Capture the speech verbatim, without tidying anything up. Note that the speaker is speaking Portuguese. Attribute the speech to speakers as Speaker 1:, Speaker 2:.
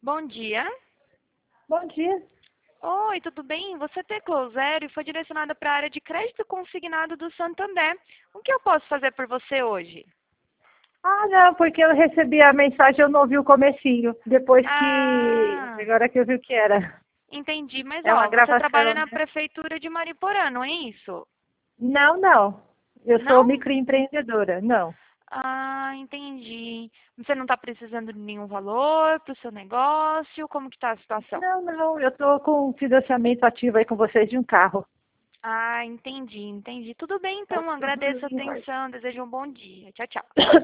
Speaker 1: Bom dia.
Speaker 2: Bom dia.
Speaker 1: Oi, tudo bem? Você teclou zero e foi direcionada para a área de crédito consignado do Santander. O que eu posso fazer por você hoje?
Speaker 2: Ah, não, porque eu recebi a mensagem, eu não ouvi o comecinho. Depois que.
Speaker 1: Ah,
Speaker 2: Agora que eu vi o que era.
Speaker 1: entendi. Mas,
Speaker 2: É uma
Speaker 1: ó, você trabalha
Speaker 2: gravação,
Speaker 1: na
Speaker 2: né?
Speaker 1: prefeitura de Mariporã, não é isso?
Speaker 2: Não, não. Eu sou
Speaker 1: Não?
Speaker 2: microempreendedora. Não.
Speaker 1: Ah, entendi. Você não está precisando de nenhum valor para o seu negócio? Como que está a situação?
Speaker 2: Não, não. Eu estou com um financiamento ativo aí com vocês de um carro.
Speaker 1: Ah, entendi, entendi. Tudo bem,
Speaker 2: Tá
Speaker 1: então.
Speaker 2: tudo
Speaker 1: Agradeço a
Speaker 2: em ordem.
Speaker 1: atenção. Desejo um bom dia. Tchau, tchau.